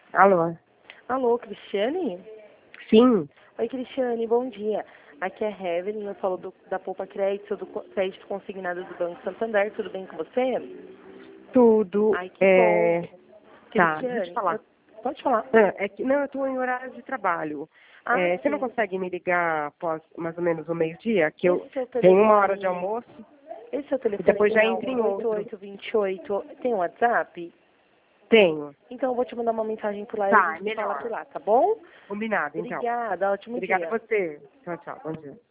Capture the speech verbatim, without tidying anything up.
Alô? Alô, Cristiane? Sim. Oi, Cristiane, bom dia. Aqui é a Evelyn, eu falo do, da Poupa Crédito, do co- crédito consignado do Banco Santander. Tudo bem com você? Tudo. Ai, que É... bom. Tá, deixa eu te Cristiane, falar. eu- pode falar. É, é que, não, eu estou em horário de trabalho. Ah, É, você não sim. consegue me ligar após mais ou menos o meio-dia? Que eu Esse seu tenho uma hora de telefone, almoço esse seu e telefone depois já final entro em oito outro. oito dois oito tem um WhatsApp? Tenho. Então eu vou te mandar uma mensagem por lá e a Tá, é gente fala por melhor. lá, tá bom? Combinado, então. Obrigada, ótimo Obrigada dia. a você. Tchau, tchau. Bom dia.